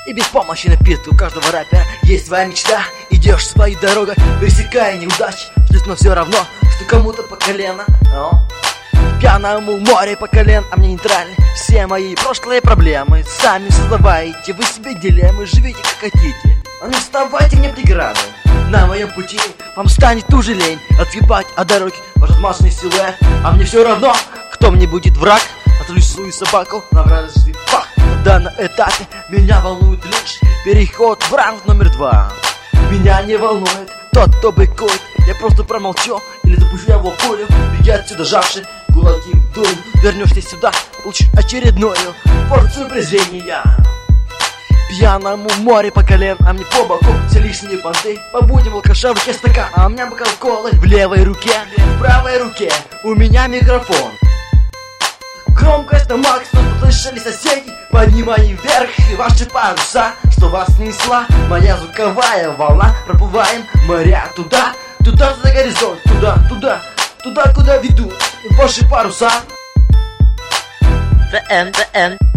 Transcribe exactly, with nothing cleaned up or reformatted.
И без помощи напитка у каждого рэпера есть своя мечта. Идешь своей дорогой, пересекая неудачи, но все равно, что кому-то по колено. О. Пьяному море по колен, а мне нейтральны все мои прошлые проблемы. Сами создавайте вы себе дилеммы, живите как хотите, а не вставайте мне преграды на моем пути. Вам станет уже лень отъебать от дороги ваш размазанный силуэт. А мне все равно, кто мне будет враг. Отрисую собаку на вражеский пах. На данном этапе меня волнует лишь переход в раунд номер два. Меня не волнует тот, кто быкует. Я просто промолчу или запущу его пулю. Беги отсюда, жавший кулаки в дурь. Вернешься сюда, получишь очередную порцию презрения. Пьяному море по колен, а мне по боку все лишние понты. Побудем алкаша, в руке стакан, а у меня бокал колы в левой руке. В правой руке у меня микрофон. Громкость на максимум, слышали соседи. Поднимаем вверх ваши паруса, что вас несла моя звуковая волна. Проплываем моря туда, туда за горизонт, туда, туда, туда, куда ведут ваши паруса. The end, the end.